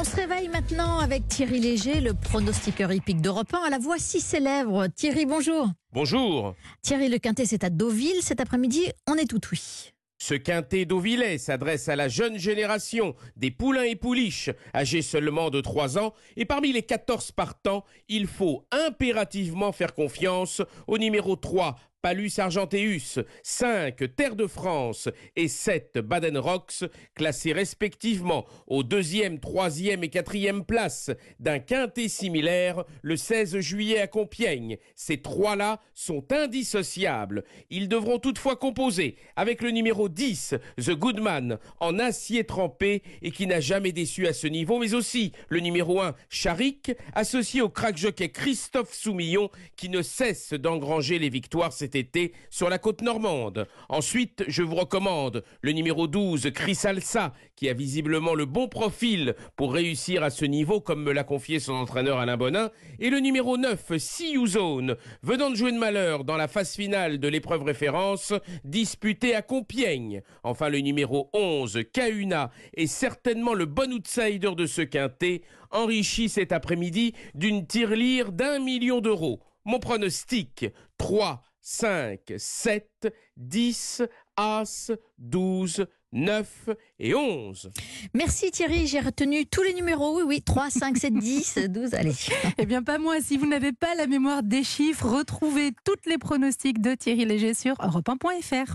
On se réveille maintenant avec Thierry Léger, le pronostiqueur hippique d'Europe 1 à la voix si célèbre. Thierry, bonjour. Bonjour. Thierry, le Quintet, c'est à Deauville. Cet après-midi, on est tout oui. Ce quintet deauvillais s'adresse à la jeune génération des poulains et pouliches, âgés seulement de 3 ans. Et parmi les 14 partants, il faut impérativement faire confiance au numéro 3, Palus Argenteus, 5, Terre de France et 7, Baden Rocks, classés respectivement aux 2e, 3e et 4e places d'un quintet similaire le 16 juillet à Compiègne. Ces 3-là sont indissociables. Ils devront toutefois composer avec le numéro 10, The Goodman, en acier trempé et qui n'a jamais déçu à ce niveau, mais aussi le numéro 1, Charik, associé au crack jockey Christophe Soumillon, qui ne cesse d'engranger les victoires cet été sur la côte normande. Ensuite, je vous recommande le numéro 12, Chris Alsa, qui a visiblement le bon profil pour réussir à ce niveau, comme me l'a confié son entraîneur Alain Bonin, et le numéro 9, See You Zone, venant de jouer de malheur dans la phase finale de l'épreuve référence disputée à Compiègne. Enfin, le numéro 11, Kahuna, est certainement le bon outsider de ce quintet, enrichi cet après-midi d'une tirelire d'1 million d'euros. Mon pronostic, 3, 5, 7, 10, As, 12, 9 et 11. Merci Thierry, j'ai retenu tous les numéros. Oui, 3, 5, 7, 10, 12, allez. Eh bien pas moi, si vous n'avez pas la mémoire des chiffres, retrouvez toutes les pronostics de Thierry Léger sur europe1.fr.